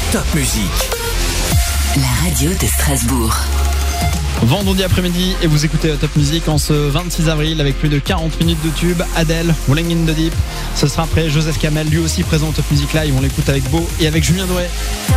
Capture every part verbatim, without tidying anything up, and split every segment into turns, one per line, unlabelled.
Top Musique.
La radio de Strasbourg.
Vendredi après-midi et vous écoutez Top Music en ce vingt-six avril avec plus de quarante minutes de tube. Adèle, Rolling in the Deep. Ce sera après Joseph Kamel, lui aussi présent au Top Music Live. On l'écoute avec Beau et avec Julien Doré.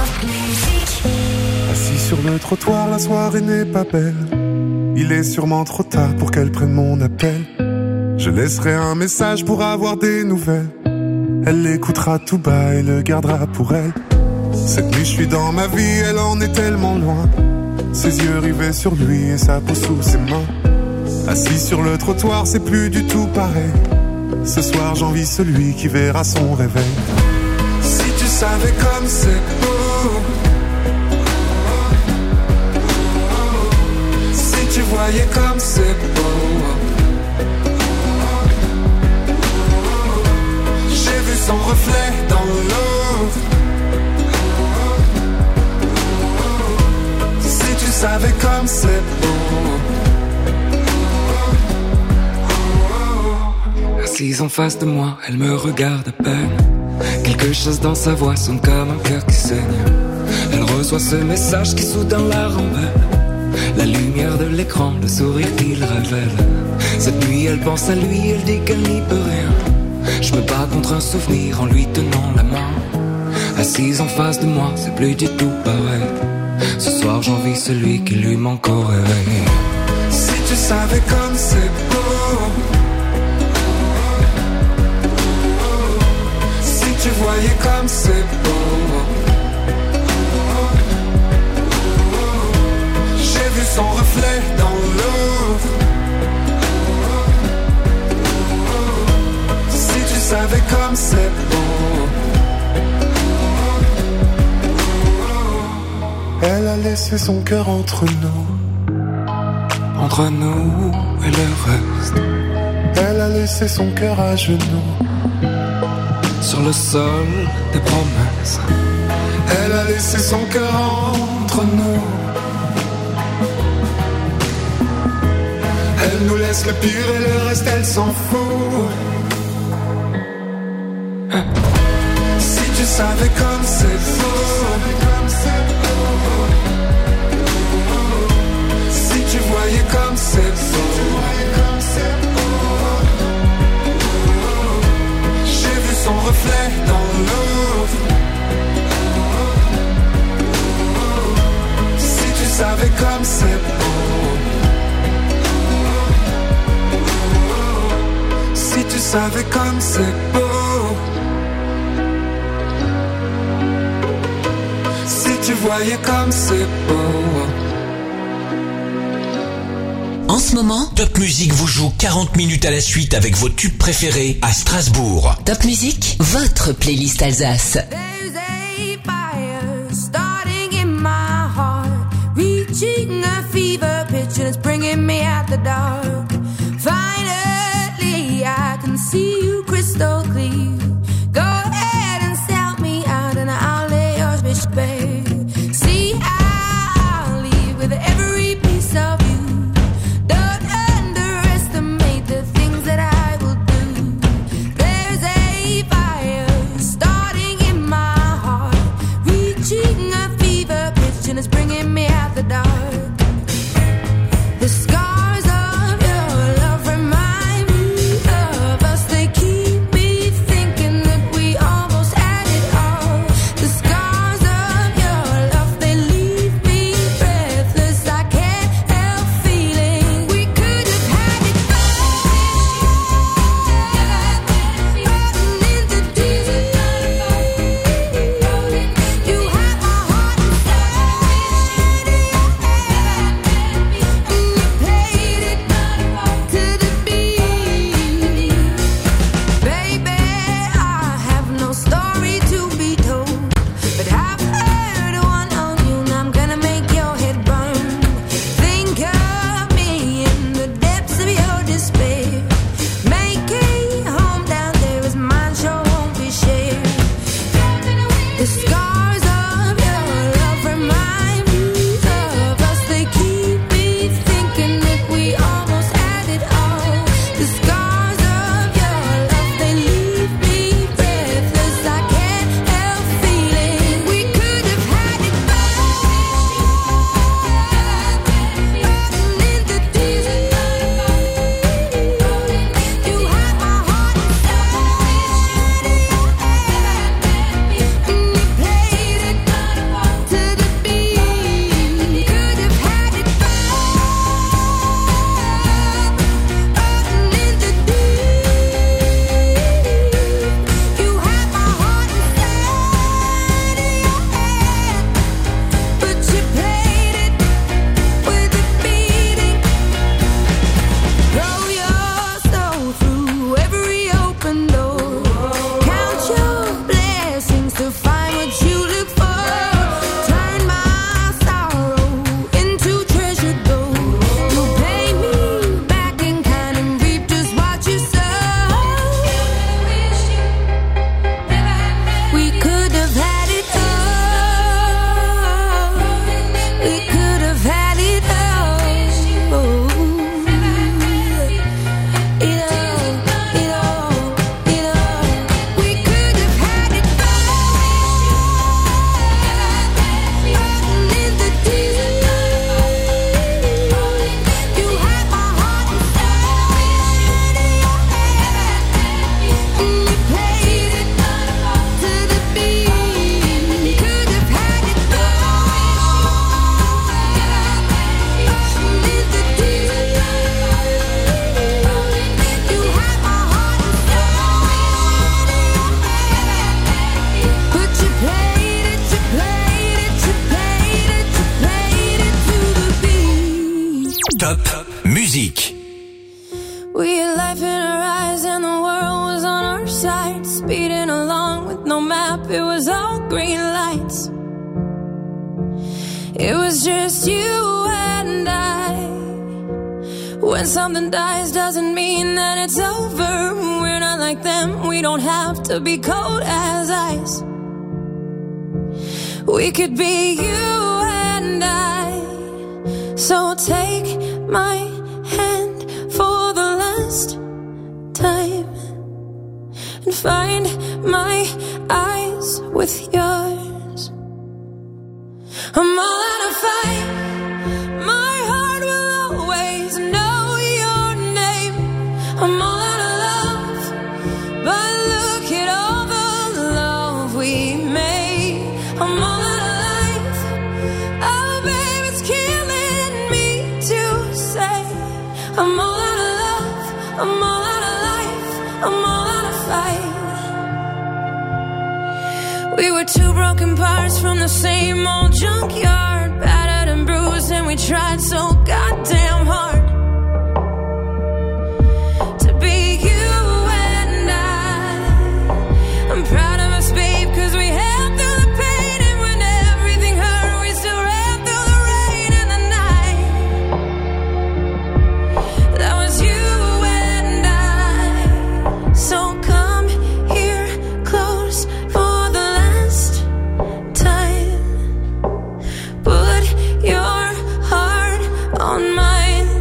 Assis sur le trottoir, la soirée n'est pas belle. Il est sûrement trop tard pour qu'elle prenne mon appel. Je laisserai un message pour avoir des nouvelles. Elle l'écoutera tout bas et le gardera pour elle. Cette nuit je suis dans ma vie, elle en est tellement loin. Ses yeux rivés sur lui et sa peau sous ses mains. Assis sur le trottoir, c'est plus du tout pareil. Ce soir j'envie celui qui verra son réveil. Si tu savais comme c'est beau, si tu voyais comme c'est beau. J'ai vu son reflet dans l'eau. Si tu savais comme c'est beau. Assise en face de moi, elle me regarde à peine. Quelque chose dans sa voix sonne comme un cœur qui saigne. Elle reçoit ce message qui soudain la rembelle. La lumière de l'écran, le sourire qu'il révèle. Cette nuit elle pense à lui, elle dit qu'elle n'y peut rien. Je me bats contre un souvenir en lui tenant la main. Assise en face de moi, c'est plus du tout pareil. Ce soir j'envie celui qui lui manque au réveil. Si tu savais comme c'est beau. Si tu voyais comme c'est beau. J'ai vu son reflet dans l'eau. Si tu savais comme c'est beau. Elle a laissé son cœur entre nous. Entre nous et le reste. Elle a laissé son cœur à genoux. Sur le sol des promesses. Elle a laissé son cœur entre nous. Elle nous laisse le pire et le reste elle s'en fout. Si tu savais comme c'est beau. Si tu voyais comme c'est beau. J'ai vu son reflet dans l'eau. Si tu savais comme c'est beau. Si tu savais comme c'est beau. Si tu voyais comme c'est beau.
En ce moment,
Top Music vous joue quarante minutes à la suite avec vos tubes préférés à Strasbourg.
Top Music, votre playlist Alsace.
There's a fire starting in my heart, reaching a fever pitch and it's bringing me out the dark. Finally, I can see you crystal clear. Go ahead and sell me out and I'll lay your bitch bare. See, I'll leave with every piece of you. Don't underestimate the things that I will do. There's a fire starting in my to find what you look for. Turn my sorrow into treasure gold. You pay me back in kind and reap just what you sow. We could have had it all. We could have had it all. It all, it all, it all. We could have had it
Top musique.
We had life in our eyes and the world was on our side. Speeding along with no map, it was all green lights. It was just you and I. When something dies doesn't mean that it's over. We're not like them, we don't have to be cold as ice. We could be you and I. So take my hand for the last time and find my eyes with yours. I'm all out of fight. My heart will always know your name. I'm all out of love, but look at all the love we made. I'm all out of life. Oh, babe, it's killing me to say. I'm all out of love. I'm all out of life. I'm all out of fight. We were two broken parts from the same old junkyard, battered and bruised, and we tried so goddamn hard to be you and I. I'm proud of us, babe, cause we held through the pain, and when everything hurt, we still ran through the rain and the night. That was you and I. So come here close for the last time. Put your heart on mine.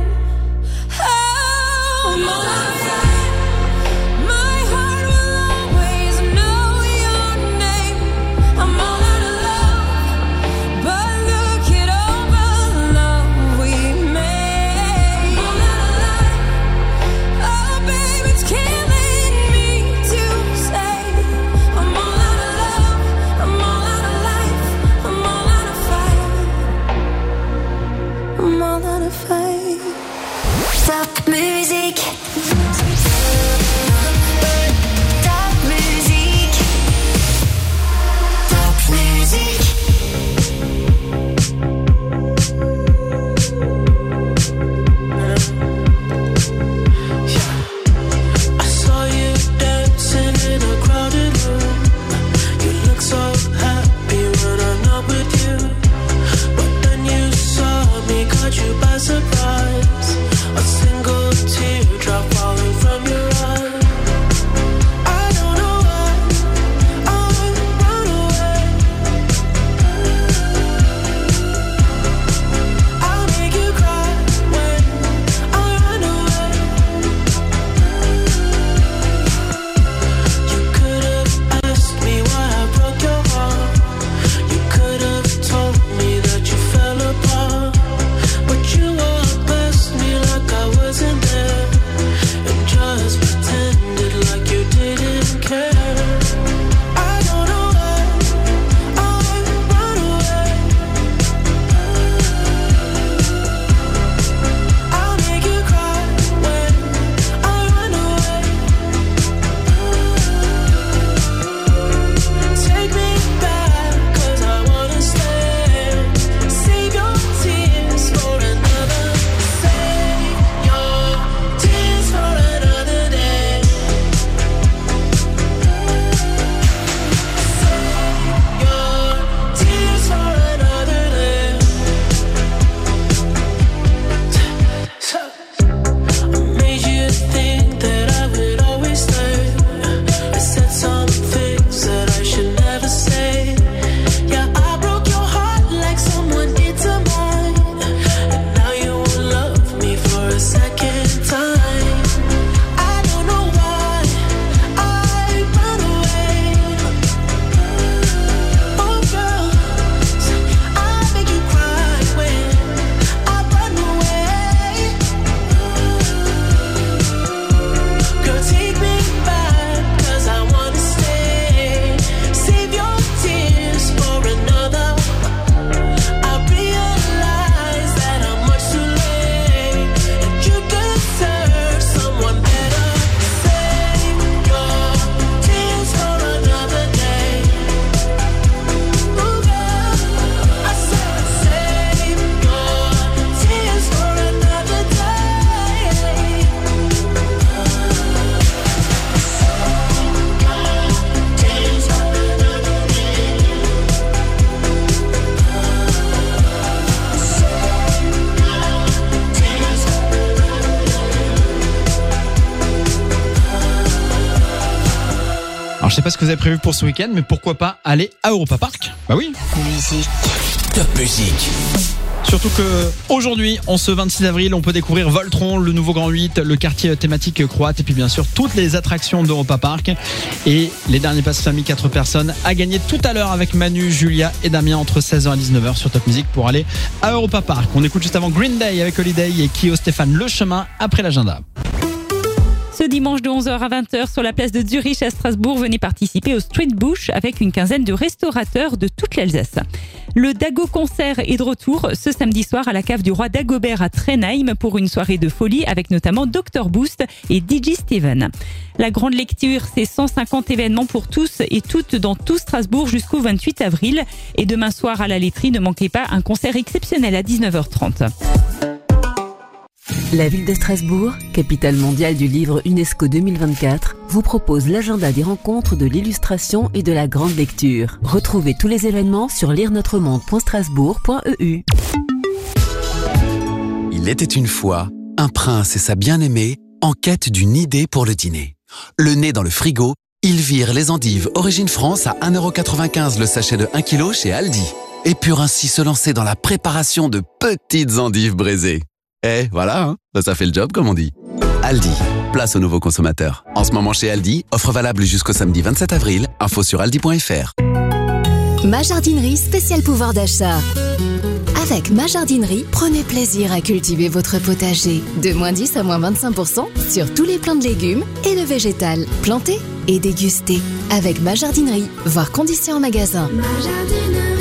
sais pas ce que vous avez prévu pour ce week-end, mais pourquoi pas aller à Europa Park ? Bah oui.
Musique.
Top musique.
Surtout que aujourd'hui, en ce vingt-six avril, on peut découvrir Voltron, le nouveau Grand huit, le quartier thématique croate et puis bien sûr toutes les attractions d'Europa Park. Et les derniers passes famille quatre personnes à gagner tout à l'heure avec Manu, Julia et Damien entre seize heures et dix-neuf heures sur Top Music pour aller à Europa Park. On écoute juste avant Green Day avec Holiday et Kyo Stéphane Le Chemin après l'agenda.
Ce dimanche de onze heures à vingt heures sur la place de Zurich à Strasbourg, venez participer au Street Bush avec une quinzaine de restaurateurs de toute l'Alsace. Le Dago Concert est de retour ce samedi soir à la cave du roi Dagobert à Trenheim pour une soirée de folie avec notamment docteur Boost et D J Steven. La grande lecture, c'est cent cinquante événements pour tous et toutes dans tout Strasbourg jusqu'au vingt-huit avril. Et demain soir à la laiterie, ne manquez pas un concert exceptionnel à dix-neuf heures trente.
La ville de Strasbourg, capitale mondiale du livre UNESCO deux mille vingt-quatre, vous propose l'agenda des rencontres de l'illustration et de la grande lecture. Retrouvez tous les événements sur lire notre monde point strasbourg point e u.
Il était une fois un prince et sa bien-aimée en quête d'une idée pour le dîner. Le nez dans le frigo, ils virent les endives Origine France à un euro quatre-vingt-quinze le sachet de un kilo chez Aldi et purent ainsi se lancer dans la préparation de petites endives braisées. Eh, voilà, hein, ça fait le job comme on dit. Aldi, place aux nouveaux consommateurs. En ce moment chez Aldi, offre valable jusqu'au samedi vingt-sept avril, info sur aldi point f r.
Ma jardinerie spécial pouvoir d'achat. Avec Ma jardinerie, prenez plaisir à cultiver votre potager. De moins dix à moins vingt-cinq pour cent sur tous les plants de légumes et le végétal. Planter et déguster. Avec Ma jardinerie, voir conditions en magasin.
Ma jardinerie.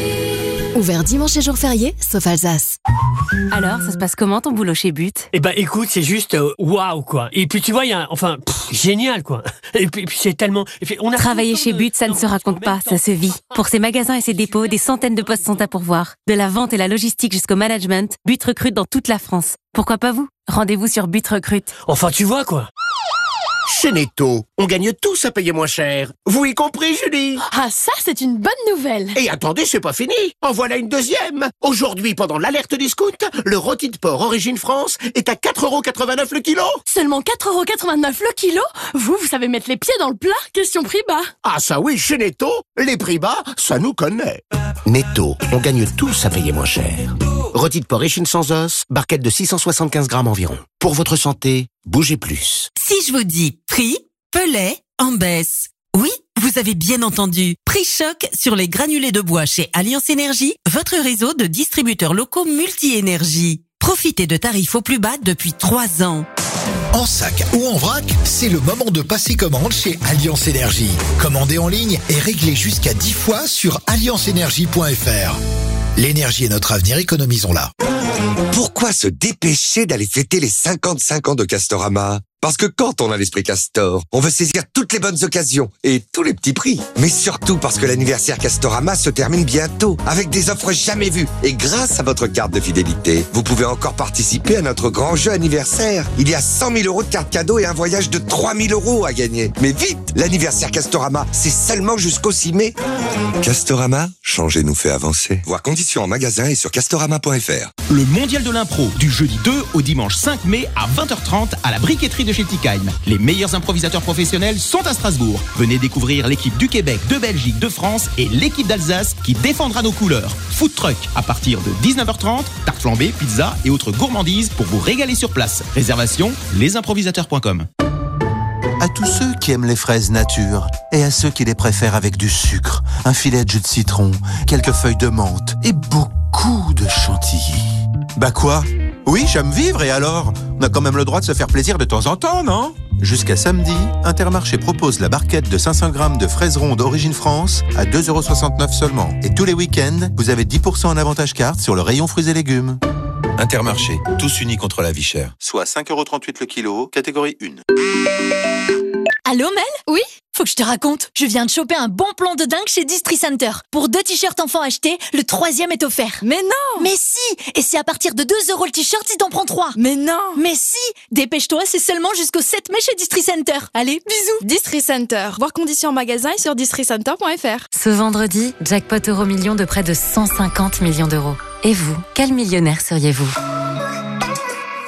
Ouvert dimanche et jour férié, sauf Alsace.
Alors, ça se passe comment ton boulot chez But ?
Eh ben écoute, c'est juste euh, waouh quoi. Et puis tu vois, il y a enfin pff, génial quoi. Et puis, et puis c'est tellement et puis, on a
Travailler chez But, ça ne se raconte pas, ça se vit. Pour ses magasins et ses dépôts, des centaines de postes sont à pourvoir. De la vente et la logistique jusqu'au management, But recrute dans toute la France. Pourquoi pas vous ? Rendez-vous sur But Recrute.
Enfin tu vois quoi.
Chez Netto, on gagne tous à payer moins cher. Vous y compris, Julie ?
Ah, ça, c'est une bonne nouvelle.
Et attendez, c'est pas fini. En voilà une deuxième. Aujourd'hui, pendant l'alerte discount, le rôti de porc Origine France est à quatre euros quatre-vingt-neuf le kilo.
Seulement quatre euros quatre-vingt-neuf le kilo ? Vous, vous savez mettre les pieds dans le plat. Question prix bas.
Ah ça oui, chez Netto, les prix bas, ça nous connaît. Netto, on gagne tous à payer moins cher. Rôti de porc échine sans os, barquette de six cent soixante-quinze grammes environ. Pour votre santé, bougez plus.
Si je vous dis prix, Pellet en baisse. Oui, vous avez bien entendu. Prix choc sur les granulés de bois chez Alliance Énergie, votre réseau de distributeurs locaux multi-énergie. Profitez de tarifs au plus bas depuis trois ans.
En sac ou en vrac, c'est le moment de passer commande chez Alliance Énergie. Commandez en ligne et réglez jusqu'à dix fois sur alliance énergie point f r. L'énergie est notre avenir, économisons-la.
Pourquoi se dépêcher d'aller fêter les cinquante-cinq ans de Castorama ? Parce que quand on a l'esprit Castor, on veut saisir toutes les bonnes occasions et tous les petits prix. Mais surtout parce que l'anniversaire Castorama se termine bientôt avec des offres jamais vues. Et grâce à votre carte de fidélité, vous pouvez encore participer à notre grand jeu anniversaire. Il y a cent mille euros de cartes cadeaux et un voyage de trois mille euros à gagner. Mais vite, l'anniversaire Castorama, c'est seulement jusqu'au six mai. Castorama, changer nous fait avancer. Voir conditions en magasin et sur castorama point f r.
Le mondial de l'impro du jeudi deux au dimanche cinq mai à vingt heures trente à la briqueterie de chez Tikheim. Les meilleurs improvisateurs professionnels sont à Strasbourg. Venez découvrir l'équipe du Québec, de Belgique, de France et l'équipe d'Alsace qui défendra nos couleurs. Food truck à partir de dix-neuf heures trente, tarte flambée, pizza et autres gourmandises pour vous régaler sur place. Réservation les improvisateurs point com.
À tous ceux qui aiment les fraises nature et à ceux qui les préfèrent avec du sucre, un filet de jus de citron, quelques feuilles de menthe et beaucoup de chantilly. Bah quoi ? Oui, j'aime vivre et alors ? On a quand même le droit de se faire plaisir de temps en temps, non ? Jusqu'à samedi, Intermarché propose la barquette de cinq cents grammes de fraises rondes Origine France à deux euros soixante-neuf seulement. Et tous les week-ends, vous avez dix pour cent en avantage carte sur le rayon fruits et légumes.
Intermarché, tous unis contre la vie chère.
Soit cinq euros trente-huit le kilo, catégorie un.
Allô Mel ? Oui ? Faut que je te raconte. Je viens de choper un bon plan de dingue chez Distri Center. Pour deux t-shirts enfants achetés, le troisième est offert. Mais non ! Mais si ! Et c'est à partir de deux euros le t-shirt si t'en prends trois. Mais non ! Mais si ! Dépêche-toi, c'est seulement jusqu'au sept mai chez Distri Center. Allez, bisous !
Distri Center. Voir conditions en magasin et sur distri center point f r.
Ce vendredi, jackpot euro million de près de cent cinquante millions d'euros. Et vous, quel millionnaire seriez-vous ?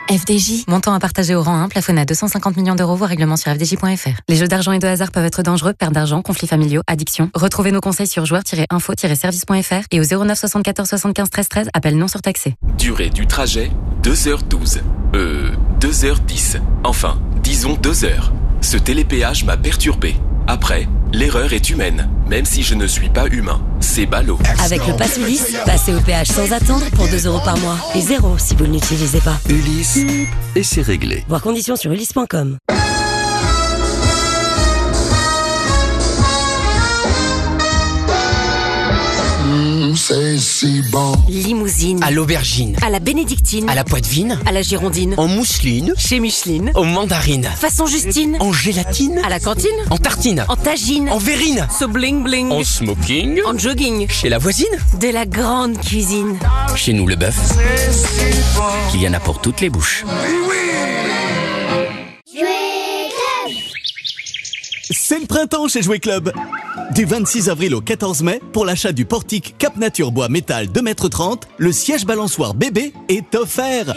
F D J. Montant à partager au rang un, plafonné à deux cent cinquante millions d'euros, voire règlement sur f d j point f r. Les jeux d'argent et de hasard peuvent être dangereux, perte d'argent, conflits familiaux, addiction. Retrouvez nos conseils sur joueurs tiret info tiret service point f r et au zéro neuf soixante-quatorze soixante-quinze treize treize, appel non surtaxé.
Durée du trajet, deux heures douze. Euh, deux heures dix. Enfin, disons deux heures. Ce télépéage m'a perturbé. Après, l'erreur est humaine, même si je ne suis pas humain. C'est ballot.
Avec le Pass Ulysse, passez au péage sans attendre pour deux euros par mois. Et zéro si vous ne l'utilisez pas.
Ulysse, et c'est réglé.
Voir conditions sur ulysse point com.
Mmh, c'est si bon.
Limousine.
À l'aubergine.
À la bénédictine.
À la poitevine.
À la girondine.
En mousseline.
Chez Micheline.
Aux mandarines.
Façon Justine.
En gélatine.
À la cantine.
En tartine.
En tagine.
En verrine.
So bling bling.
En smoking.
En jogging.
Chez la voisine.
De la grande cuisine.
Chez nous, le bœuf. Qu'il y en a pour toutes les bouches.
C'est le printemps chez Jouet Club. Du vingt-six avril au quatorze mai, pour l'achat du portique Cap Nature Bois Métal deux mètres trente, le siège balançoire bébé est offert.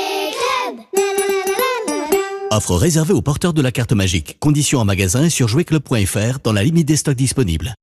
Offre réservée aux porteurs de la carte magique. Conditions en magasin et sur jouet club point f r dans la limite des stocks disponibles.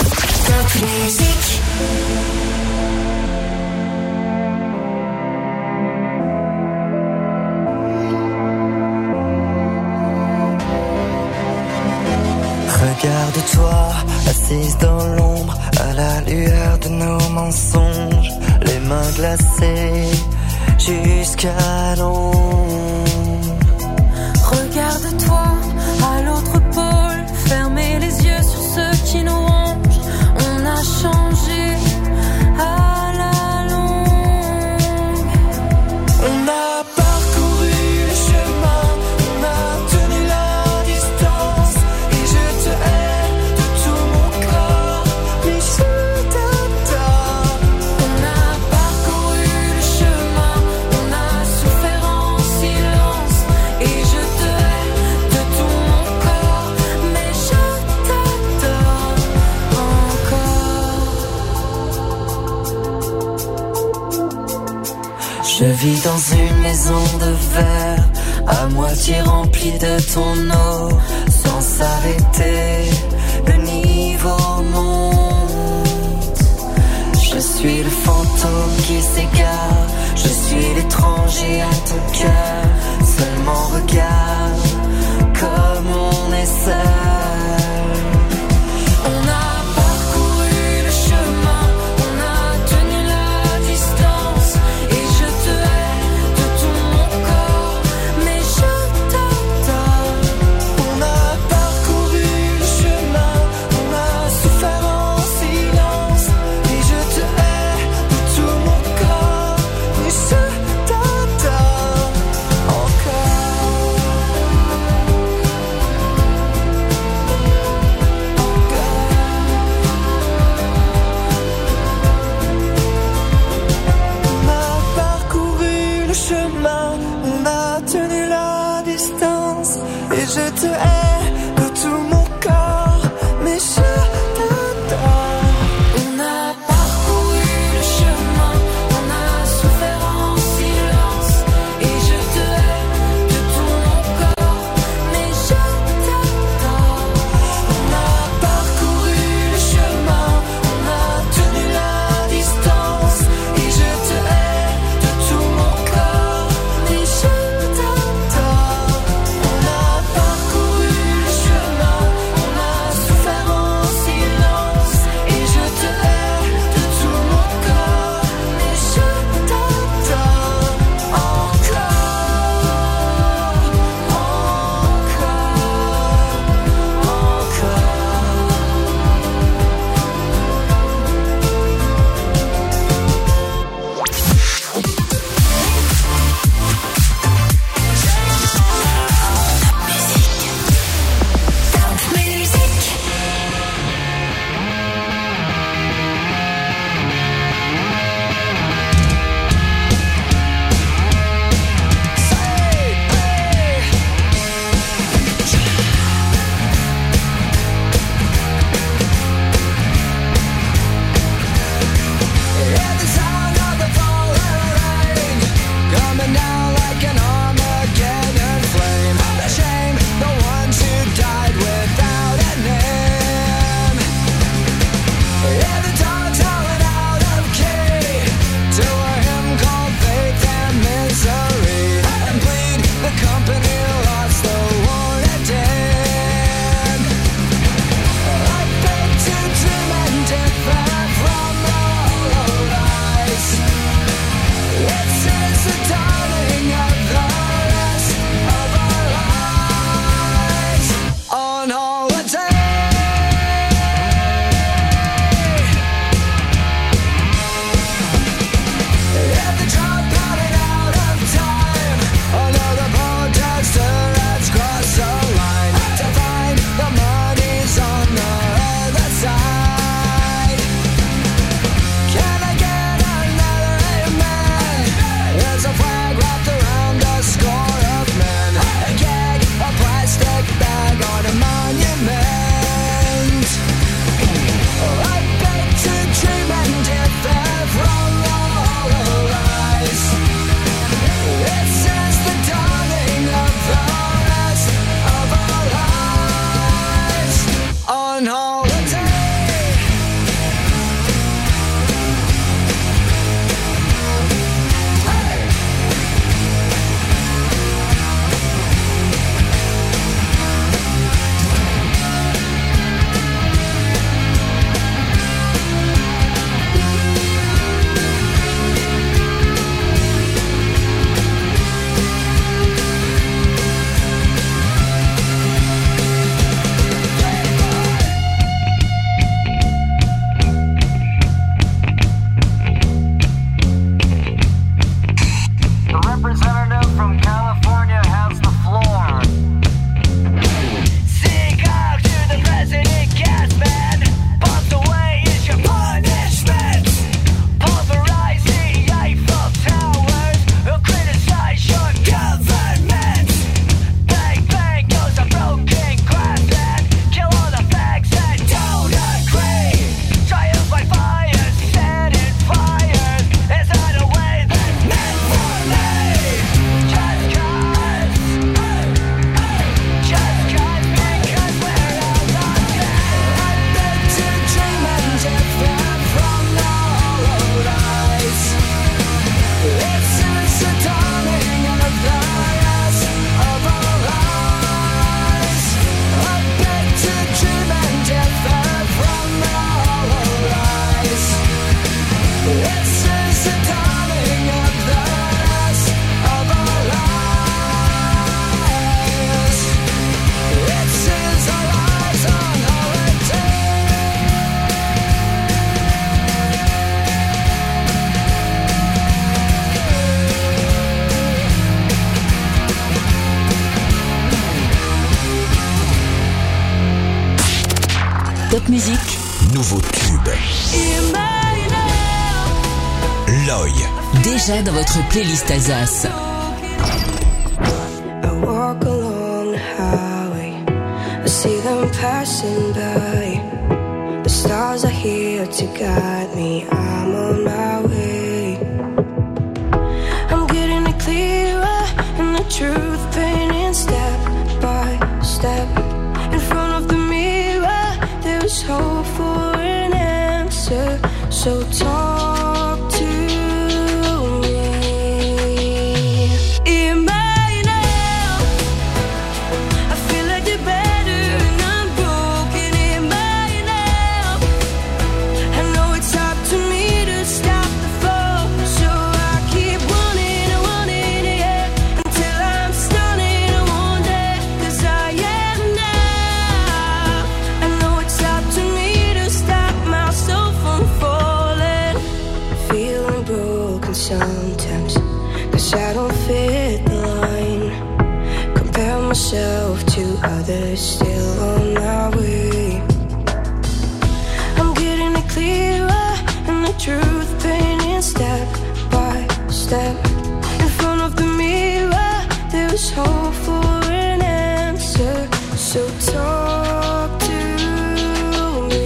Regarde-toi, assise dans l'ombre, à la lueur de nos mensonges, les mains glacées jusqu'à l'ombre.
Regarde-toi à l'autre pôle, fermez les yeux sur ceux qui nous rongent. On a changé à la longue.
On a parcouru le chemin, on a tenu la distance, et je te hais de tout mon corps, mais je t'adore.
On a parcouru le chemin, on a souffert en silence, et je te hais de tout mon corps, mais je t'adore encore.
Je vis dans une maison de verre, à moitié remplie de ton eau, sans s'arrêter, le niveau monte. Je suis le fantôme qui s'égare, je suis l'étranger à ton cœur, seulement regarde comme on est seul. On a parcouru le chemin, on a tenu la distance, et je te hais de tout mon corps, mais je t'adore. On a parcouru le chemin, on a souffert en silence, et je te hais de tout mon corps, mais je t'adore encore.
Musique,
nouveau tube. Loy.
déjà dans votre playlist Alsace.
I walk along the highway, I see them passing by. The stars are here to guide me, I'm on my way. I'm getting it clearer, and the truth painting step by step. In front of the mirror, there's hope for an answer, so talk to me. Emmanuel, I feel like they're better and I'm broken. Emmanuel, I know it's up to me to stop the fall, so I keep running and running, yeah, until I'm stunning and one day, 'cause I am now. I know it's up to me to stop myself from falling. Feeling broken sometimes, 'cause I don't fit the line. Compare myself to others still on my way. I'm getting it clearer, and the truth painting step by step. In front of the mirror, there's hope for an answer, so talk to me.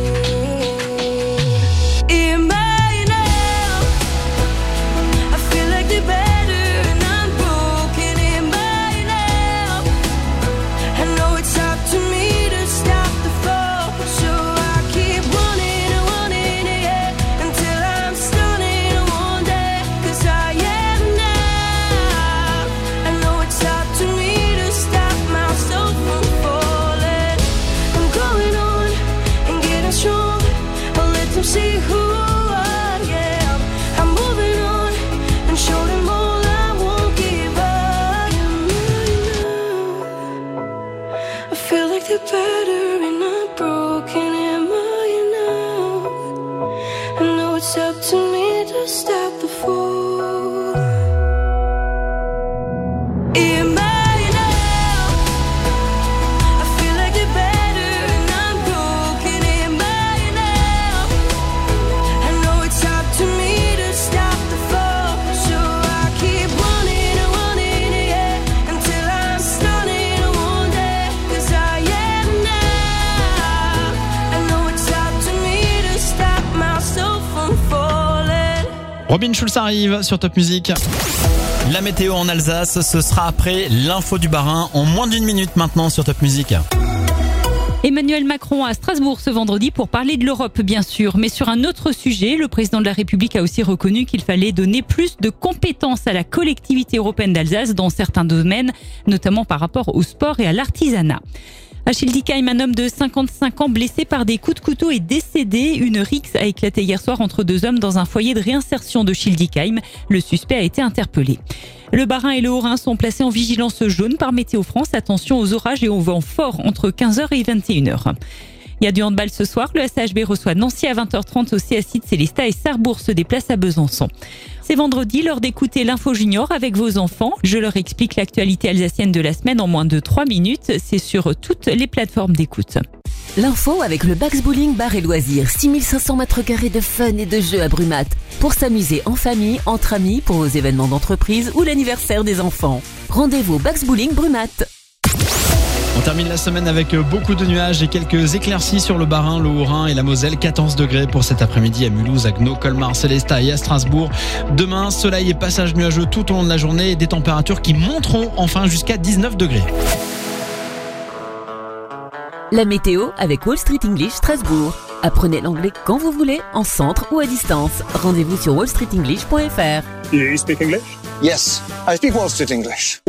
Emmanuel, I feel like they're better and I'm broken. Emmanuel, I know it's up to me to stop the fall, so I keep running and running, yeah, until I'm stunning one day, 'cause I am now. I know it's up to me to stop myself from falling. I'm going on and getting strong, I'll let them see who I am. I'm moving on and show them all I won't give up. I feel like they're better and I'm broken. Am I now? I know it's up to me to stop the fall. Emmanuel, I feel like they're better and I'm broken. Emmanuel, I know it's up to me to stop the fall, so I keep running and running, yeah, until I'm stunning one day, 'cause I am now. I know it's up to me to stop myself from falling.
Robin Schulz arrive sur Top Music. La météo en Alsace, ce sera après l'info du Bas-Rhin en moins d'une minute maintenant sur Top Music.
Emmanuel Macron à Strasbourg ce vendredi pour parler de l'Europe, bien sûr. Mais sur un autre sujet, le président de la République a aussi reconnu qu'il fallait donner plus de compétences à la collectivité européenne d'Alsace dans certains domaines, notamment par rapport au sport et à l'artisanat. À Schildikheim, un homme de cinquante-cinq ans blessé par des coups de couteau est décédé. Une rixe a éclaté hier soir entre deux hommes dans un foyer de réinsertion de Schildikheim. Le suspect a été interpellé. Le Bas-Rhin et le Haut-Rhin sont placés en vigilance jaune par Météo France. Attention aux orages et aux vents forts entre quinze heures et vingt et une heures. Il y a du handball ce soir. Le S H B reçoit Nancy à vingt heures trente. Aussi, Acide Célestat et Sarrebourg se déplacent à Besançon. C'est vendredi, l'heure d'écouter l'info junior avec vos enfants. Je leur explique l'actualité alsacienne de la semaine en moins de trois minutes. C'est sur toutes les plateformes d'écoute.
L'info avec le Bax Bowling Bar et Loisirs. six mille cinq cents mètres carrés de fun et de jeux à Brumat. Pour s'amuser en famille, entre amis, pour vos événements d'entreprise ou l'anniversaire des enfants. Rendez-vous au Bax Bowling Brumat.
On termine la semaine avec beaucoup de nuages et quelques éclaircies sur le Bas-Rhin, le Haut-Rhin et la Moselle. quatorze degrés pour cet après-midi à Mulhouse, à Gno, Colmar, Célestat et à Strasbourg. Demain, soleil et passage nuageux tout au long de la journée et des températures qui monteront enfin jusqu'à dix-neuf degrés.
La météo avec Wall Street English Strasbourg. Apprenez l'anglais quand vous voulez, en centre ou à distance. Rendez-vous sur wall street english point f r.
You speak English? Yes, I speak Wall Street English.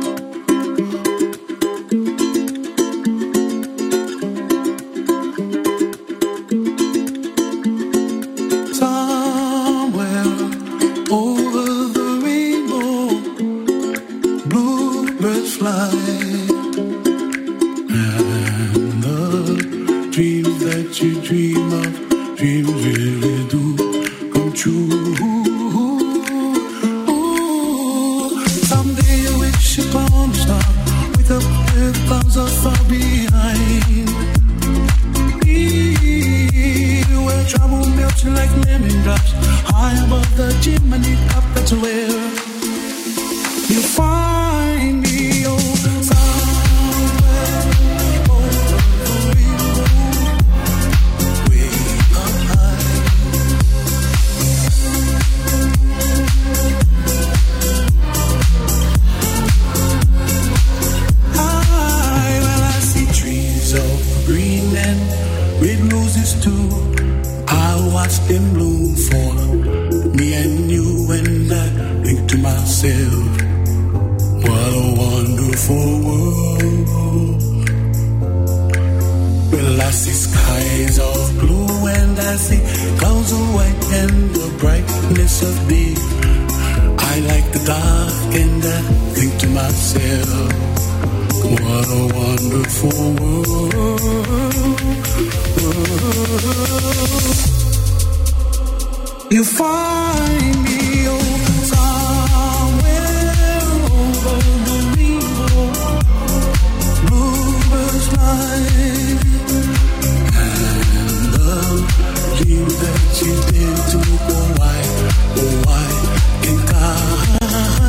You dream of dreams really do come true. Ooh, someday you wish upon a star, wake up with clouds are far behind me. melt you like lemon drops. High above the chimney top, that's where you find me. Oh, somewhere over the rainbow, way up high. I, well, I see trees of green and red roses too. I watch them bloom for me and you, and I think to myself, what a wonderful world. Well, I see skies of blue and I see clouds of white and the brightness of day. I like the dark and I think to myself, what a wonderful world. You find me oh, somewhere over the rainbow, bluebirds fly, and the dream that you did to me, oh why, oh why can't I?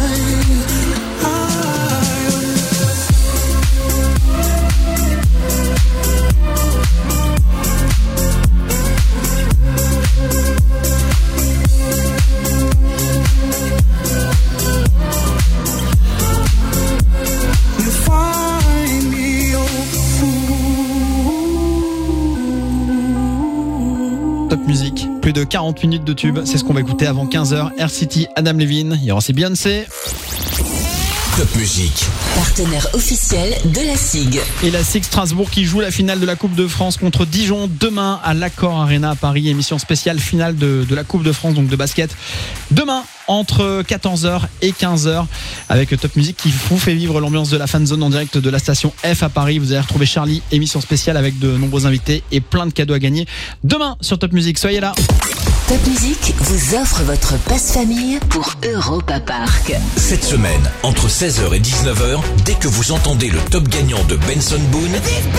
Top musique, plus de quarante minutes de tube, c'est ce qu'on va écouter avant quinze heures. Air City, Adam Levine, il y aura aussi Beyoncé.
Top musique.
Partenaire officiel de la S I G.
Et la S I G Strasbourg qui joue la finale de la Coupe de France contre Dijon demain à l'Accor Arena à Paris. Émission spéciale finale de, de la Coupe de France, donc de basket. Demain, entre quatorze heures et quinze heures, avec Top Music qui vous fait vivre l'ambiance de la fan zone en direct de la station F à Paris. Vous allez retrouver Charlie, émission spéciale avec de nombreux invités et plein de cadeaux à gagner demain sur Top Music. Soyez là.
Top Music vous offre votre passe-famille pour Europa Park.
Cette semaine, entre seize heures et dix-neuf heures, dès que vous entendez le top gagnant de Benson Boone,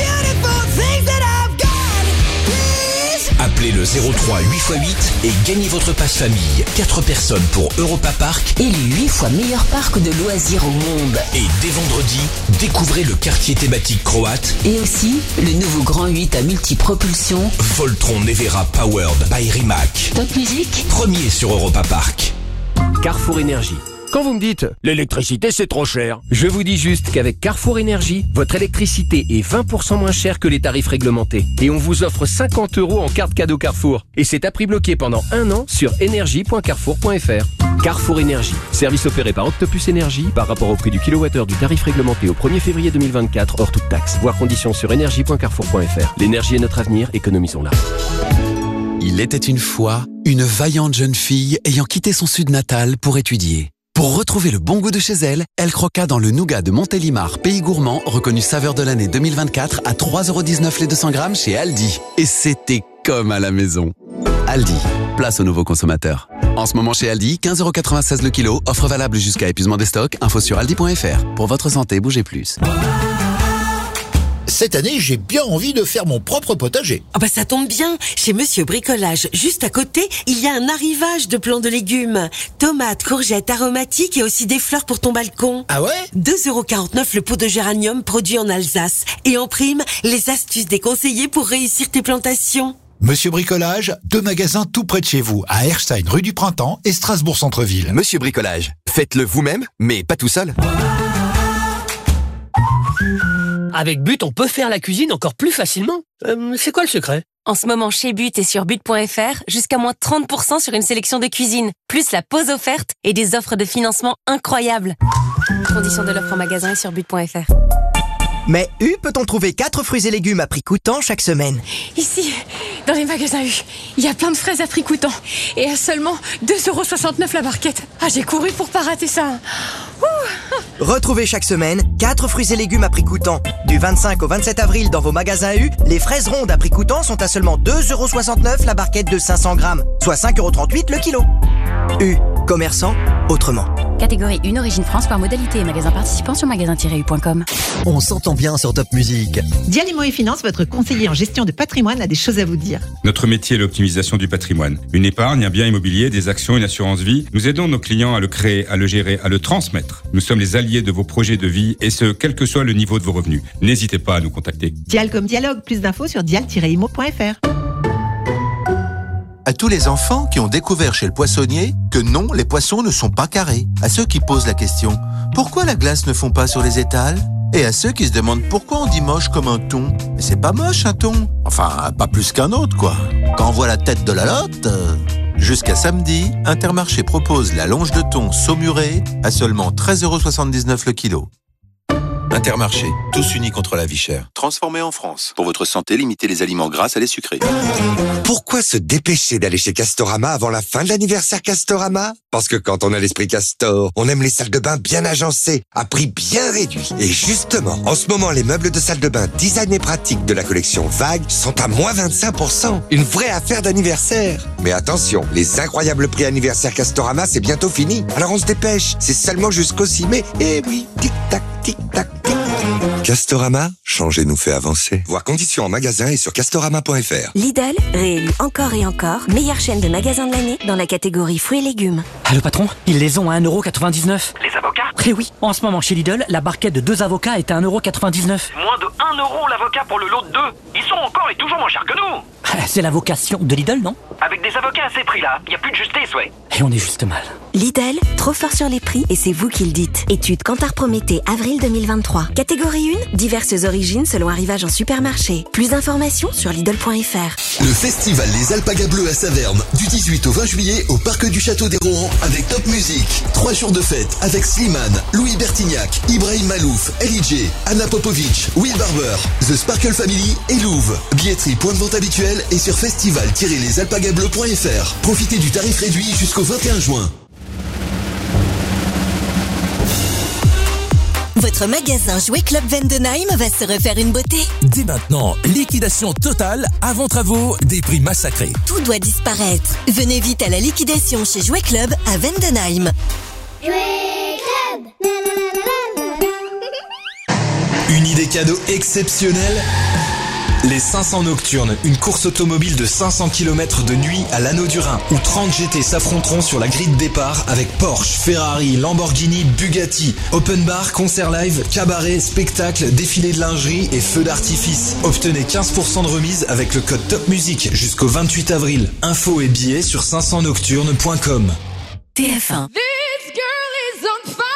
appelez le zéro trois huit fois huit et gagnez votre passe-famille. quatre personnes pour Europa Park.
Élu huit fois meilleur parc de loisirs au monde.
Et dès vendredi, découvrez le quartier thématique croate.
Et aussi, le nouveau Grand huit à multipropulsion.
Voltron Nevera Powered by Rimac.
Top Music.
Premier sur Europa Park.
Carrefour Énergie. Quand vous me dites « l'électricité c'est trop cher », je vous dis juste qu'avec Carrefour Énergie, votre électricité est vingt pour cent moins chère que les tarifs réglementés. Et on vous offre cinquante euros en carte cadeau Carrefour. Et c'est à prix bloqué pendant un an sur énergie point carrefour point f r. Carrefour Énergie, service opéré par Octopus Énergie par rapport au prix du kilowattheure du tarif réglementé au premier février deux mille vingt-quatre hors toute taxe. Voir conditions sur énergie point carrefour point f r. L'énergie est notre avenir, économisons-la.
Il était une fois une vaillante jeune fille ayant quitté son sud natal pour étudier. Pour retrouver le bon goût de chez elle, elle croqua dans le nougat de Montélimar, pays gourmand, reconnu saveur de l'année deux mille vingt-quatre à trois euros dix-neuf les deux cents grammes chez Aldi. Et c'était comme à la maison. Aldi, place aux nouveaux consommateurs. En ce moment chez Aldi, quinze euros quatre-vingt-seize le kilo, offre valable jusqu'à épuisement des stocks, info sur aldi point f r. Pour votre santé, bougez plus.
Cette année, j'ai bien envie de faire mon propre potager.
Ah bah ça tombe bien, chez Monsieur Bricolage, juste à côté, il y a un arrivage de plants de légumes. Tomates, courgettes, aromatiques et aussi des fleurs pour ton balcon.
Ah ouais ?
deux euros quarante-neuf le pot de géranium produit en Alsace. Et en prime, les astuces des conseillers pour réussir tes plantations.
Monsieur Bricolage, deux magasins tout près de chez vous, à Erstein, rue du Printemps et Strasbourg Centre-Ville.
Monsieur Bricolage, faites-le vous-même, mais pas tout seul.
Avec But, on peut faire la cuisine encore plus facilement. Euh, c'est quoi le secret ?
En ce moment, chez But et sur but point f r, jusqu'à moins trente pour cent sur une sélection de cuisine, plus la pause offerte et des offres de financement incroyables. Conditions de l'offre en magasin et sur but point f r.
Mais U peut-on trouver quatre fruits et légumes à prix coûtant chaque semaine?
Ici, dans les magasins U, il y a plein de fraises à prix coûtant. Et à seulement deux euros soixante-neuf la barquette. Ah, j'ai couru pour pas rater ça. Ouh.
Retrouvez chaque semaine quatre fruits et légumes à prix coûtant. Du vingt-cinq au vingt-sept avril dans vos magasins U, les fraises rondes à prix coûtant sont à seulement deux euros soixante-neuf la barquette de cinq cents grammes, soit cinq euros trente-huit le kilo. U, commerçant autrement.
Catégorie un, Origine France, par modalité et magasin participant sur magasin tiret u point com.
On s'entend bien sur Top Music.
Dialimo et Finance, votre conseiller en gestion de patrimoine, a des choses à vous dire.
Notre métier est l'optimisation du patrimoine. Une épargne, un bien immobilier, des actions, une assurance vie. Nous aidons nos clients à le créer, à le gérer, à le transmettre. Nous sommes les alliés de vos projets de vie et ce, quel que soit le niveau de vos revenus. N'hésitez pas à nous contacter.
Dial comme dialogue, plus d'infos sur dial tiret imo point f r.
À tous les enfants qui ont découvert chez le poissonnier que non, les poissons ne sont pas carrés. À ceux qui posent la question « Pourquoi la glace ne fond pas sur les étals ?» Et à ceux qui se demandent pourquoi on dit moche comme un thon. Mais c'est pas moche un thon. Enfin, pas plus qu'un autre, quoi. Quand on voit la tête de la lotte... Euh... Jusqu'à samedi, Intermarché propose la longe de thon saumurée à seulement treize euros soixante-dix-neuf le kilo. Intermarché, tous unis contre la vie chère. Transformé en France. Pour votre santé, limitez les aliments gras à les sucrés.
Pourquoi se dépêcher d'aller chez Castorama avant la fin de l'anniversaire Castorama? Parce que quand on a l'esprit Castor, on aime les salles de bain bien agencées, à prix bien réduit. Et justement, en ce moment, les meubles de salle de bain design et pratique de la collection Vague sont à moins vingt-cinq pour cent. Une vraie affaire d'anniversaire. Mais attention, les incroyables prix anniversaire Castorama, c'est bientôt fini. Alors on se dépêche, c'est seulement jusqu'au six mai. Et oui, tic-tac, tic-tac. Castorama, changer nous fait avancer. Voir conditions en magasin et sur castorama point f r.
Lidl, réélu encore et encore, meilleure chaîne de magasins de l'année dans la catégorie fruits et légumes.
Allô patron, ils les ont à un euro quatre-vingt-dix-neuf.
Les avocats?
Eh oui, en ce moment chez Lidl, la barquette de deux avocats est à un euro quatre-vingt-dix-neuf.
Moins de un euro l'avocat pour le lot de deux. Ils sont encore et toujours moins chers que nous.
C'est la vocation de Lidl, non?
Avec des avocats à ces prix-là, il n'y a plus de justice, ouais.
Et on est juste mal.
Lidl, trop fort sur les prix et c'est vous qui le dites. Étude Kantar Prométhée, avril deux mille vingt-trois. Catégorie un, diverses origines selon arrivage en supermarché. Plus d'informations sur Lidl point f r.
Le festival Les Alpagas Bleus à Saverne, du dix-huit au vingt juillet au parc du Château des Rohan avec Top Music. Trois jours de fête avec Slimane, Louis Bertignac, Ibrahim Malouf, L I J, Anna Popovic, Will Barber, The Sparkle Family et Louvre. Billetterie point de vente habituelle et sur festival tiret les alpagas bleus point f r. Profitez du tarif réduit jusqu'au vingt et un juin.
Votre magasin Jouet Club Vendenheim va se refaire une beauté.
Dès maintenant, liquidation totale avant travaux, des prix massacrés.
Tout doit disparaître. Venez vite à la liquidation chez Jouet Club à Vendenheim.
Jouet Club.
Une idée cadeau exceptionnelle. Les cinq cents Nocturnes, une course automobile de cinq cents kilomètres de nuit à l'Anneau du Rhin, où trente G T s'affronteront sur la grille de départ avec Porsche, Ferrari, Lamborghini, Bugatti. Open bar, concert live, cabaret, spectacle, défilé de lingerie et feux d'artifice. Obtenez quinze pour cent de remise avec le code Top Music jusqu'au vingt-huit avril. Infos et billets sur cinq cents nocturnes point com.
T F un.
This girl is on fire.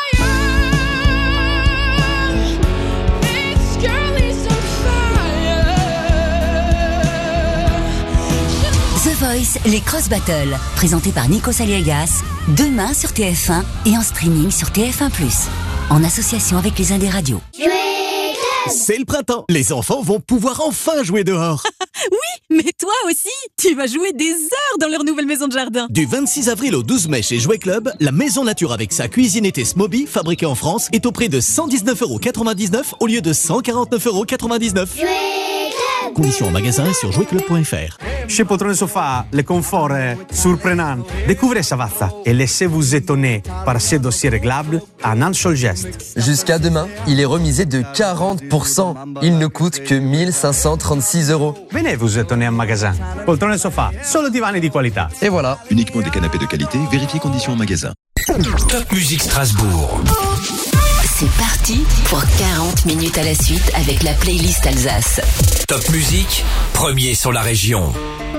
The Voice, les Cross Battles, présentés par Nikos Aliagas, demain sur T F un et en streaming sur T F un plus, en association avec les Indés Radio.
C'est le printemps. Les enfants vont pouvoir enfin jouer dehors.
Oui, mais toi aussi, tu vas jouer des heures dans leur nouvelle maison de jardin.
Du vingt-six avril au douze mai chez Jouet Club, la maison nature avec sa cuisine été Smoby, fabriquée en France, est au prix de cent dix-neuf euros quatre-vingt-dix-neuf au lieu de cent quarante-neuf euros quatre-vingt-dix-neuf. Conditions en magasin et sur jouet club point f r.
Chez Poltrone Sofa, le confort est surprenant. Découvrez Savazza et laissez-vous étonner par ces dossiers réglables en un seul geste.
Jusqu'à demain, il est remisé de quarante pour cent. Il ne coûte que mille cinq cent trente-six euros.
Venez vous étonner en magasin. Poltrone Sofa, solo divani di qualità.
Et voilà.
Uniquement des canapés de qualité, vérifiez conditions en magasin.
Top Music Strasbourg.
C'est parti pour quarante minutes à la suite avec la playlist Alsace.
Top Music, premier sur la région.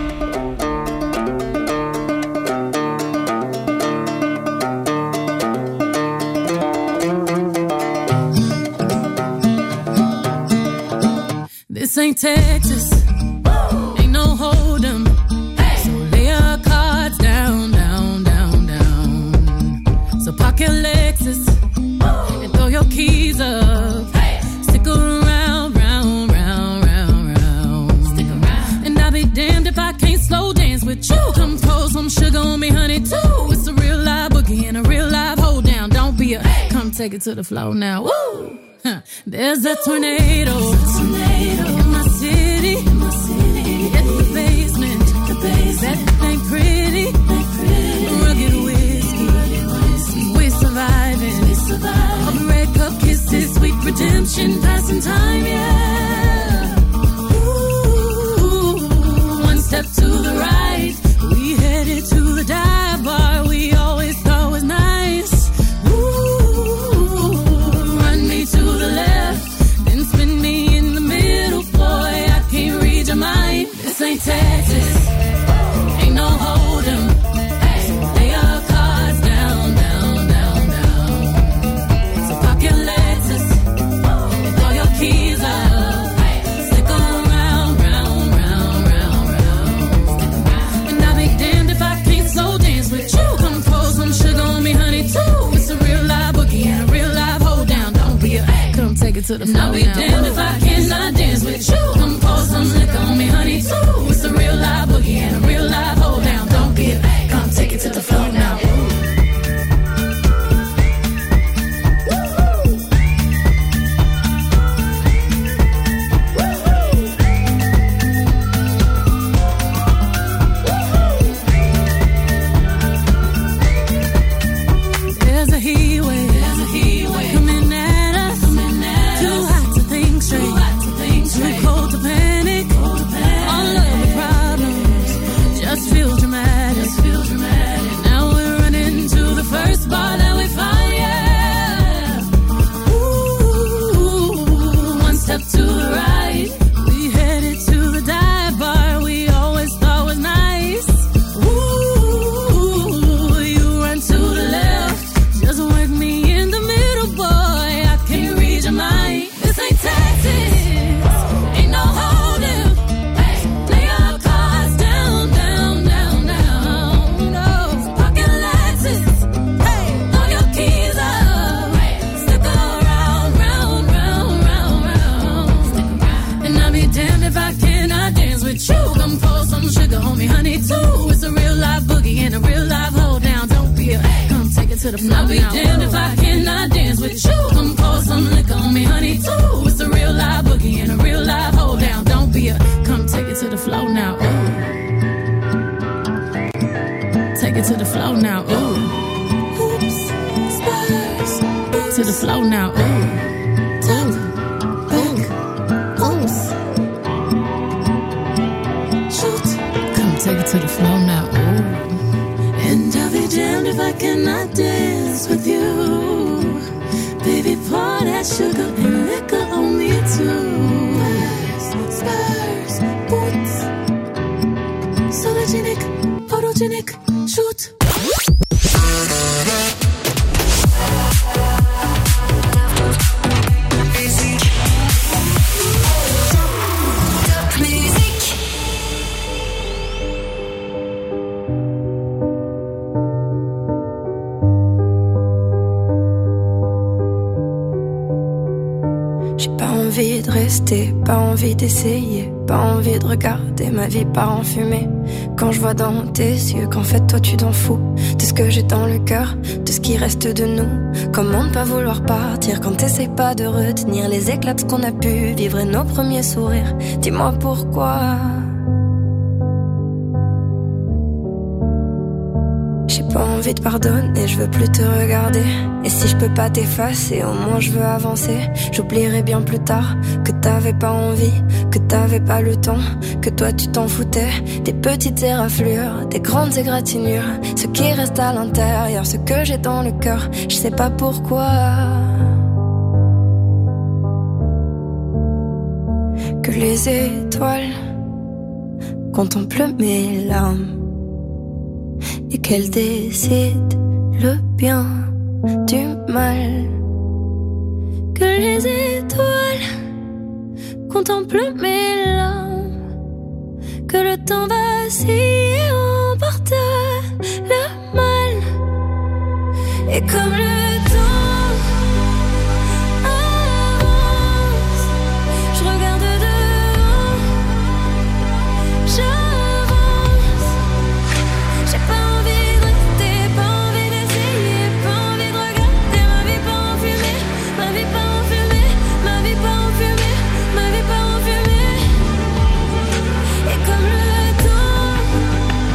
This ain't Texas, ain't no hold 'em. So lay your cards down, down, down, down. So park your Lexus and throw your keys up. Stick around, round, round, round, round. Stick around. And I'll be damned if I can't slow dance with you. Come pour some sugar on me, honey, too. It's a real live boogie and a real live hold down. Don't be a, come take it to the floor now. Woo! Huh. There's a tornado, tornado in my city. In my city. At the basement, the basement. That ain't pretty. Ain't pretty. Rugged whiskey, rugged whiskey. We survive. in time, yeah. Ooh, one step to the right, we headed to the dive bar we always thought was nice. Ooh, run me to the left, then spin me in the middle, boy, I can't read your mind. This ain't Texas, ain't no hold'em. Lay your cards down, down, down, down. So park your Lexus, throw your keys up, stick around, round, round, round, round. And I'll be damned if I can't slow dance with you. Come pour some sugar on me, honey, too. It's a real live boogie and a real live hold down. Don't be a come take it to the floor. And I'll be damned if I cannot dance with you. Come pour some liquor on me, honey, too. It's a real live boogie and a real live hold down. Don't be a come take it to the floor now. There's a heat wave, there's a heat wave coming at us, coming at too us. Hot to think straight, too hot to think straight, too cold to panic, cold to panic. All of the problems just feel dramatic, just feel dramatic. Now we're running to the first bar that we find, yeah. Ooh, one step to the right, we headed to the dive bar we always thought was nice. Ooh, you run to the left, just work me in the middle, boy, I can't read your mind. This ain't Texas, ain't no hold'em. Lay your cards down, down, down, down. No, pocket Lexus, throw your keys up, stick around, round, round, round, round. And I'll be damned if I cannot dance with you. Come pour some sugar on me, honey, too. It's a real live boogie and a real live hold down. Don't be a come take it to the floor. I'll be damned if I cannot dance with you. Come pour some liquor on me, honey, too. It's a real live boogie and a real live hold down. Don't be a come take it to the floor now. Ooh. Take it to the floor now. Ooh. Oops, Spurs. To the floor now. Ooh. Top, back, oops. Shoot. Come take it to the floor now. Ooh. And I'll be damned if I cannot dance with you. Baby, pour that sugar and liquor on me too. Spurs, Spurs, boots. Sologenic, photogenic, shoot.
J'ai pas envie de rester, pas envie d'essayer, pas envie de regarder ma vie part en fumée. Quand je vois dans tes yeux qu'en fait toi tu t'en fous de ce que j'ai dans le cœur, de ce qui reste de nous. Comment ne pas vouloir partir quand t'essayes pas de retenir les éclats de ce qu'on a pu vivre et nos premiers sourires. Dis-moi pourquoi. J'ai pas envie de pardonner, je veux plus te regarder. Et si je peux pas t'effacer, au moins je veux avancer. J'oublierai bien plus tard que t'avais pas envie, que t'avais pas le temps, que toi tu t'en foutais. Des petites éraflures, des grandes égratignures, ce qui reste à l'intérieur, ce que j'ai dans le cœur, je sais pas pourquoi. Que les étoiles contemplent mes larmes et qu'elle décide le bien du mal. Que les étoiles contemplent mes larmes, que le temps vacille et emporte le mal. Et comme le temps avance, je regarde devant, j'avance. J'ai pas envie de rester, pas envie d'essayer, pas envie de regarder ma vie pas en fumée, ma vie pas en fumée, ma vie pas en fumée, ma vie pas en fumée. Et comme le temps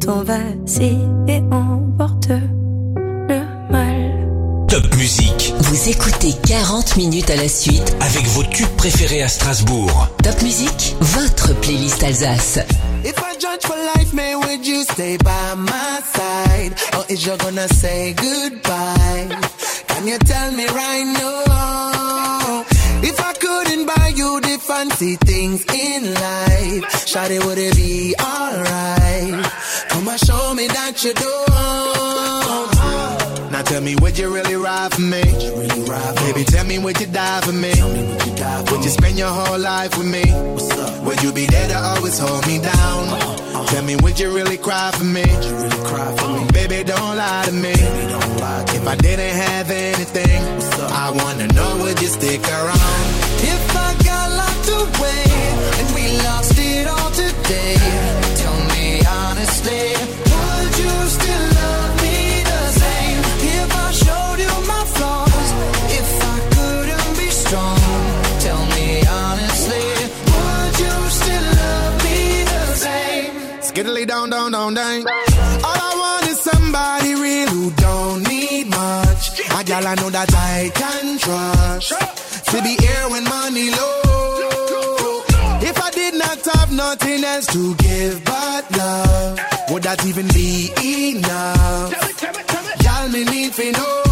t'en vas-y et emporte le mal.
Top Musique.
Vous écoutez quarante minutes à la suite
avec vos tubes préférés à Strasbourg.
Top Musique, votre playlist Alsace.
If I judge for life, man, would you stay by my side? Or is you gonna say goodbye? Can you tell me right now? If I couldn't buy you the fancy things in life, shawty, would it be alright? Come and show me that you don't. Now tell me, would you really ride for me? Really ride for Baby, me? Tell me, would you die for me? Tell me, would you die for Would you spend your whole life with me? What's up? Would you be there to always hold me down? Uh-huh, uh-huh. Tell me, would you really cry for me? Would you really cry for me? Baby, don't lie to me. Baby, don't lie to if me. I didn't have anything, I wanna know, would you stick around? If I got locked away and we lost it all today, tell me honestly, would you still love me the same? If I showed you my flaws, if I couldn't be strong, tell me honestly, would you still love me the same? Skiddly down, down, down, down. All I want is somebody real who don't need much. A gal I know that I can trust, to be here when money low. If I did not have nothing else to give but love, would that even be enough? Y'all me need to know.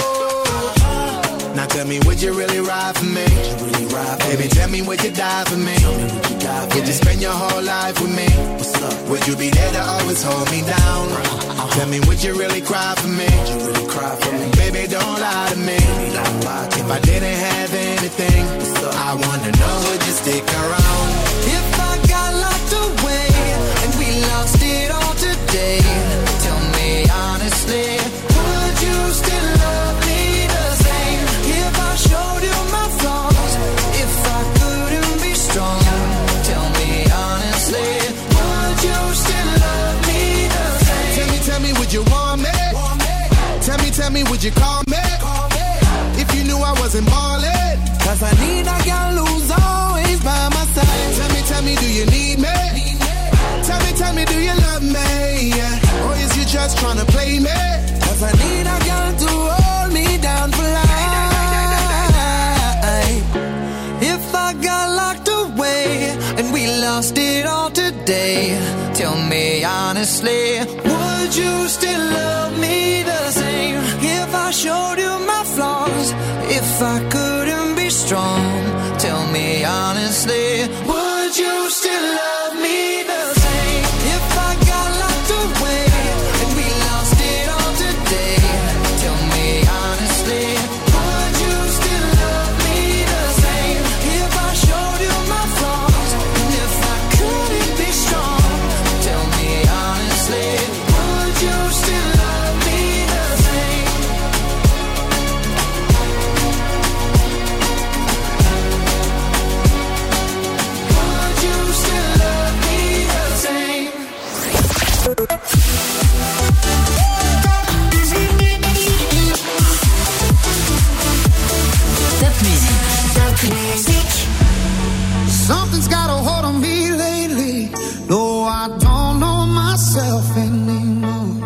Now tell me, would you really ride for me? Really ride for Baby, me? Tell me, would you die for me? Would you, die for would you spend your whole life with me? What's up? Would you be there to always hold me down? Uh-huh. Tell me, would you really cry for me? Would you really cry for me? Baby, don't lie to me. Don't lie to if me. I didn't have anything, I wanna know, would you stick around? If I got locked away and we lost it all today, tell me honestly, would you still love me the same? If I showed you my flaws, if I couldn't be strong, tell me honestly, would you still love me the same? Tell me, tell me, would you want me? Want me? Tell me, tell me, would you call me? Call me. If you knew I wasn't ballin', cause I need a girl who's always by my side. Tell me, tell me, do you need me? Need me? Tell me, tell me, do you love me? Yeah. Or is you just tryna play me? Cause I need a girl to hold me down for life. If I got locked away and we lost it all today, tell me honestly, would you still love me the same? If I showed you my flaws, if I couldn't be strong, tell me honestly, would you still love me the same? If I got locked away and we lost it all today, tell me honestly, would you still love me the same? If I showed you my flaws, and if I couldn't be strong, tell me honestly, would you still love me the same? Would you still love me the same?
Top Musique. Top Musique.
Something's got a hold on me lately. No, I don't know myself anymore.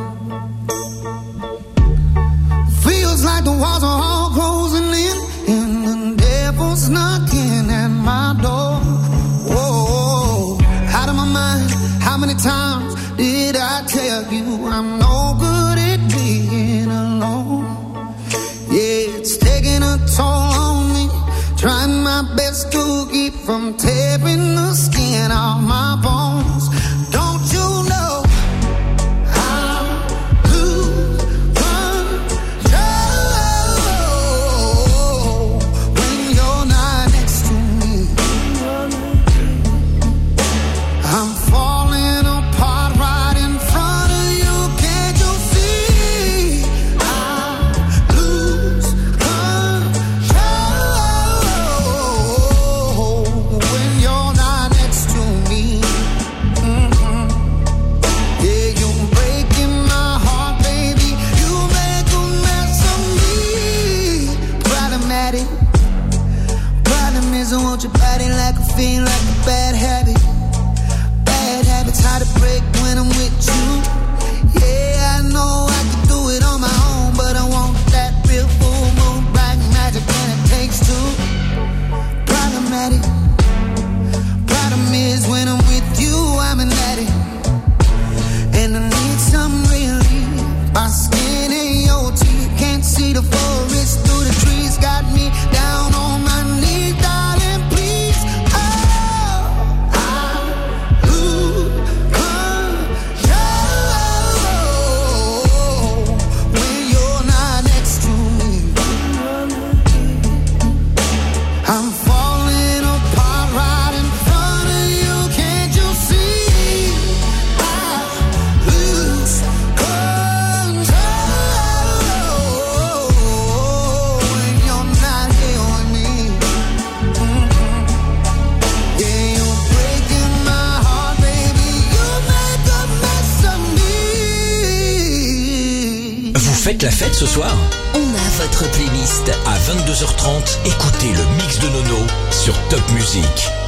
Feels like the walls are all closing in, and the devil's knocking at my door. Whoa, out of my mind. How many times did I tell you I'm no good at being alone? Yeah, it's taking a toll on me. Trying my best to keep from tearing the skin off my bones. Don't you know I lose control when you're not next to me? I'm falling apart right in front of you. Can't you see? I lose control when you're not next to me. Mm-hmm. Yeah, you're breaking my heart, baby. You make a mess of me. Problematic. Problem is I want your body like a fiend, like a bad habit. Bad Bad habits hard to break when I'm with you. Yeah, I know I can do it on my own, but I want that real full moon, black magic, and it takes two. Problematic. Problem is when I'm with you, I'm an addict, and I need some relief. My skin ain't your teeth, can't see the forest through the trees. Got me down on my knees, darling, please. Oh, I lose control when you're not next to me. I'm falling apart right in front of you, can't you see? I lose control when you're not here with me. Mm-mm. Yeah, you're breaking my heart, baby. You make a mess of me.
Vous faites la fête ce soir?
On a votre playlist.
À vingt-deux heures trente, écoutez le mix de Nono sur Top Music.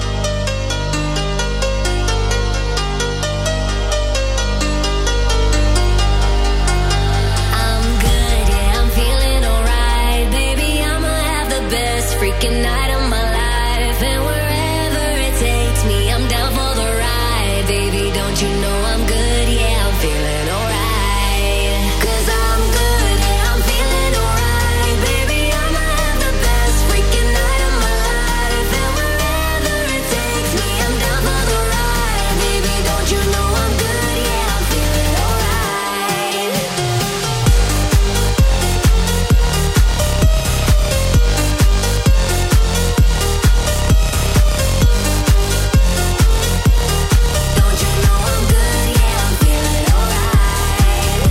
I'm good, yeah, I'm feeling alright. Baby, I'ma have the best freaking night of my life. And wherever it takes me, I'm down for the ride. Baby, don't you know I'm good, yeah, I'm feeling alright. Cause I'm good, yeah, I'm feeling alright. Baby, I'ma have the best freaking night of my life. And wherever it takes me, I'm down for the ride. Baby, don't you know I'm good, yeah, I'm feeling alright. Don't you know I'm good, yeah, I'm feeling alright.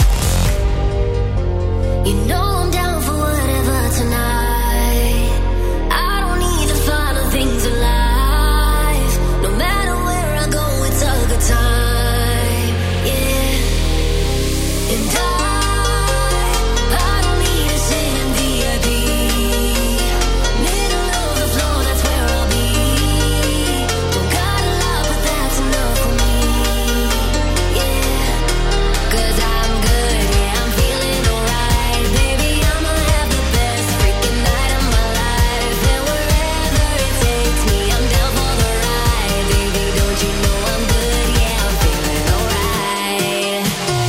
You know I'm down for whatever tonight. I don't need the final things in life. No matter where I go, it's a good time. Yeah. And I, I don't need to sit in V I P. Middle of the floor, that's where I'll be. Don't got a lot, but that's enough for me. Yeah. Cause I'm good, yeah, I'm feeling alright. Baby, I'ma have the best freaking night of my life. And wherever it takes me, I'm down for the ride. Baby, don't you know I'm good, yeah, I'm feeling alright.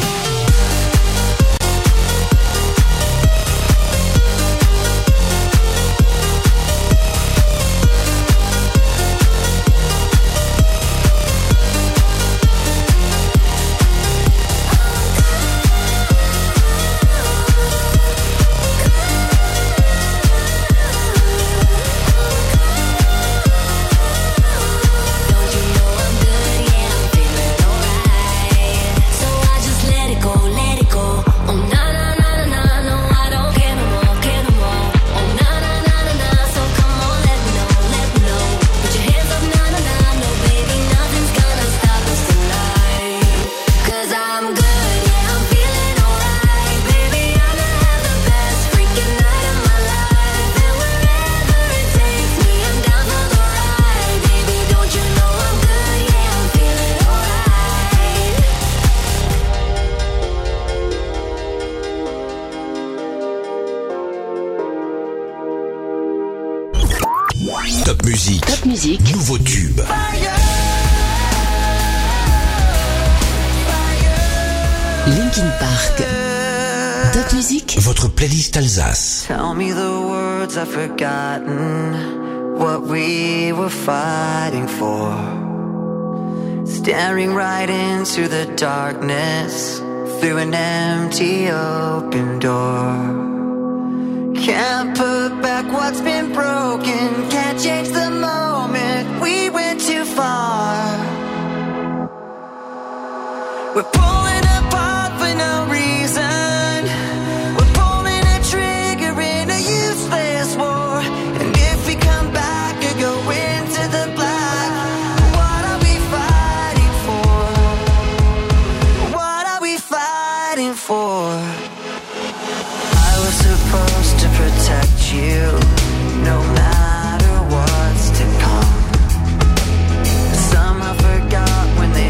Don't you know I'm good, yeah, I'm feeling alright. So I just let it go, let it go. Oh na na na na na, no I don't care no more, care no more. Oh na na na na na, so come on, let me know, let me know. Put your hands up, na na na, no baby, nothing's gonna stop us tonight. Cause I'm good, yeah, I'm feeling alright. Baby, I'ma have the best freaking night of my life. And wherever it takes me, I'm down for the ride. Baby, don't you know I'm good, yeah, I'm feeling alright.
Top Music.
Top Music.
Nouveau tube.
Linkin Park. Top Music.
Votre playlist Alsace.
Tell me the words I've forgotten, what we were fighting for. Staring right into the darkness, through an empty open door. Can't put back what's been broken, can't change the moment, we went too far. We're pulling apart for no reason. We're pulling a trigger in a useless war. And if we come back or go into the black, what are we fighting for? What are we fighting for? I was supposed to protect you, no matter what's to come. Somehow forgot when they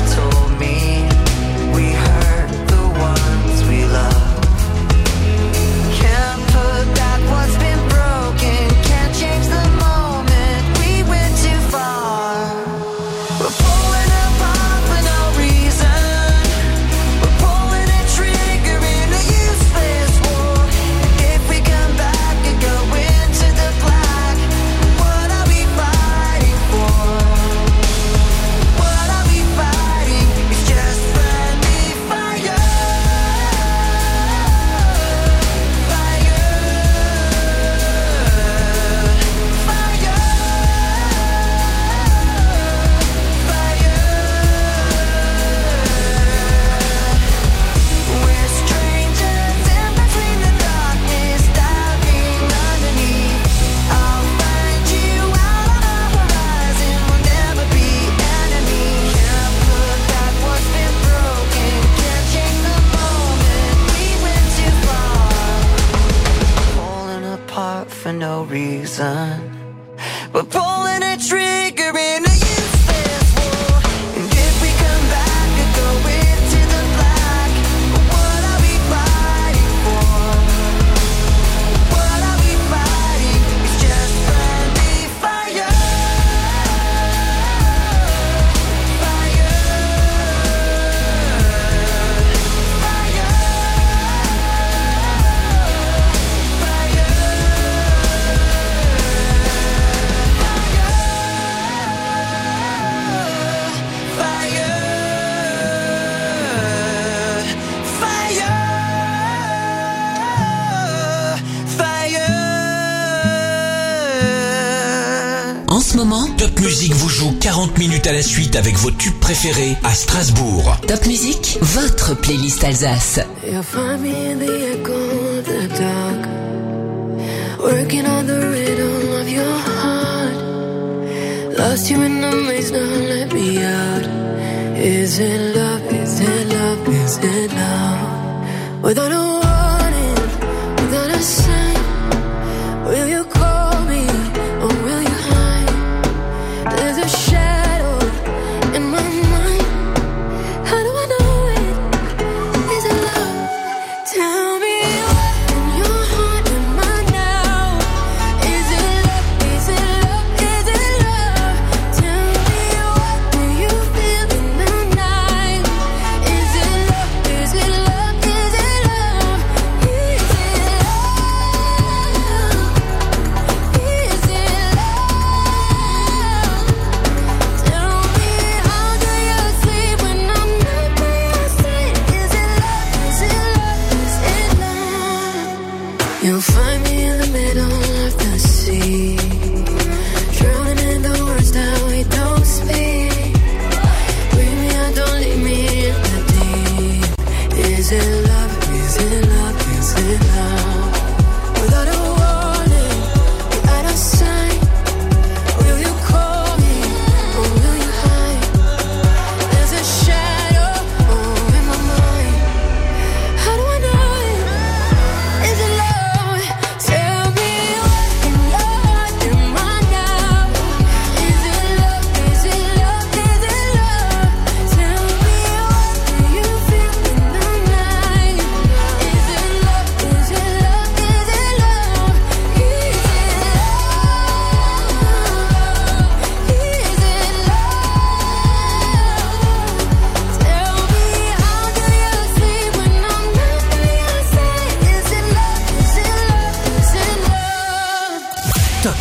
reason. We're pulling a trigger in a useless war. And if we come back and go into the black, what are we fighting for? What are we fighting? It's just friendly fire.
En ce moment, Top Music vous joue quarante minutes à la suite avec vos tubes préférés à Strasbourg.
Top Music, votre playlist Alsace.
You'll find me in the echo of the dark, working on the rhythm of your heart. Lost you in the maze, now let me out. Is it love, is it love, is it love? Without a